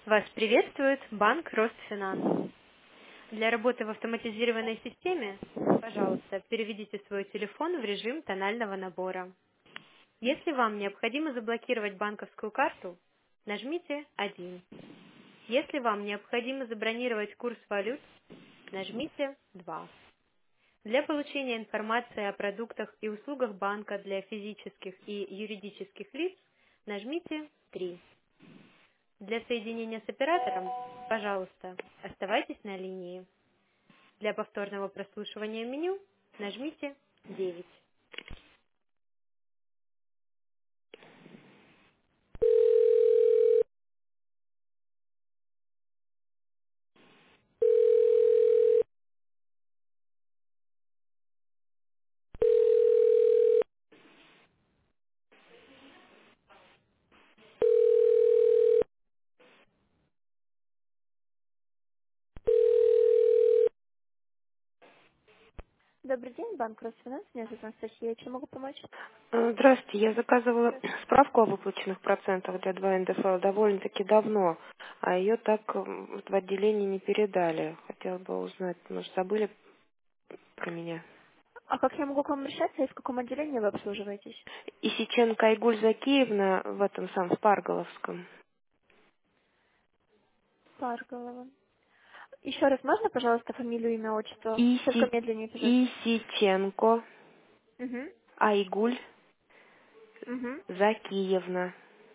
Вас приветствует банк Росфинанс. Для работы в автоматизированной системе, пожалуйста, переведите свой телефон в режим тонального набора. Если вам необходимо заблокировать банковскую карту, нажмите 1. Если вам необходимо забронировать курс валют, нажмите 2. Для получения информации о продуктах и услугах банка для физических и юридических лиц, нажмите 3. Для соединения с оператором, пожалуйста, оставайтесь на линии. Для повторного прослушивания меню нажмите 9. Добрый день, банк Росфинанс. Меня зовут Анастасия. Чем могу помочь? Здравствуйте, я заказывала справку о выплаченных процентах для 2 НДФЛ довольно-таки давно, а ее так вот в отделении не передали. Хотела бы узнать, может, забыли про меня. А как я могу к вам обращаться и в каком отделении вы обслуживаетесь? Исиченко Айгуль Закиевна в этом самом Спарголовском. Парголова. Еще раз можно, пожалуйста, фамилию, имя, отчество? Только Иси... медленнее, пожалуйста. Исиченко Угу. Айгуль Угу. Закиевна.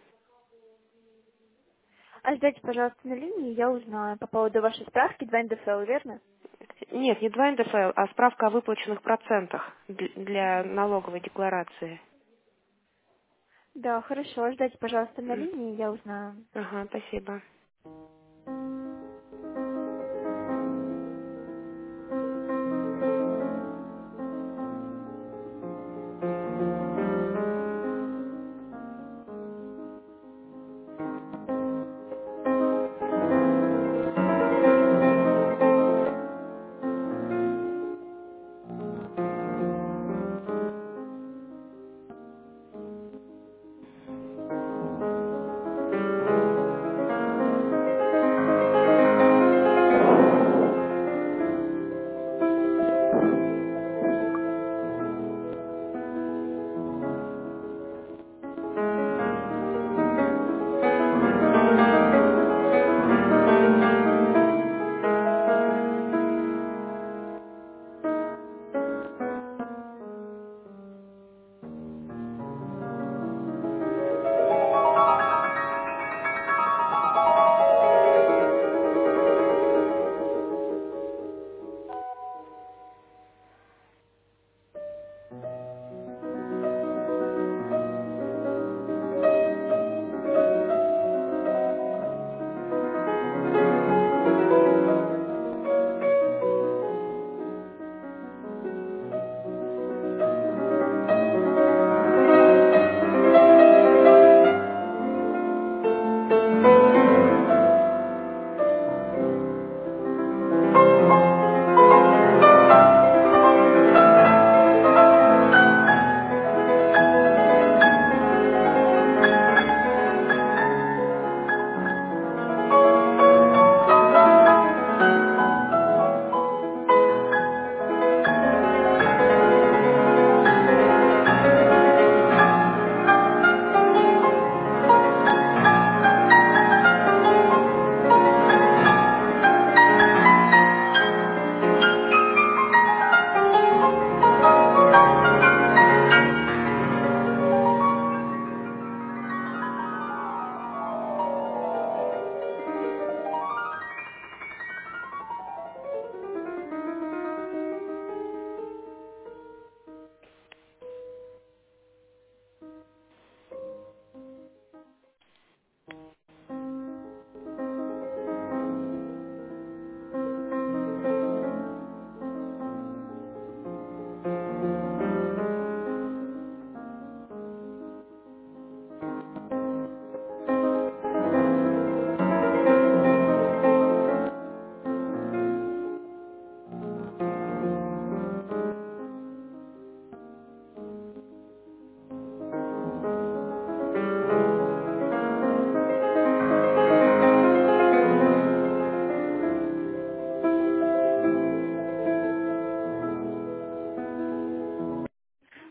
А ждайте, пожалуйста, на линии, я узнаю по поводу вашей справки 2 НДФЛ, верно? Нет, не 2 НДФЛ, а справка о выплаченных процентах для Мгм. налоговой декларации. Да, хорошо. Ждайте, пожалуйста, на М. линии, я узнаю. Ага, спасибо.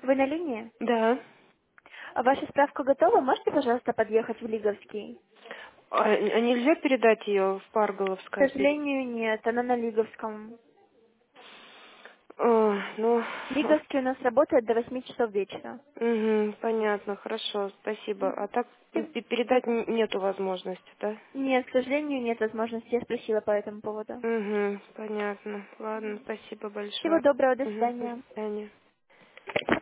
Вы на линии? Да. А ваша справка готова? Можете, пожалуйста, подъехать в Лиговский? А нельзя передать ее в К Парголовское? сожалению, нет. Она на Лиговском. Ну, Лиговский у нас работает до 8 часов вечера. понятно, хорошо, спасибо. А так Да. передать нету возможности, да? Нет, к сожалению, нет возможности. Я спросила по этому поводу. Понятно. Ладно, спасибо Всего большое. доброго, до До свидания. свидания.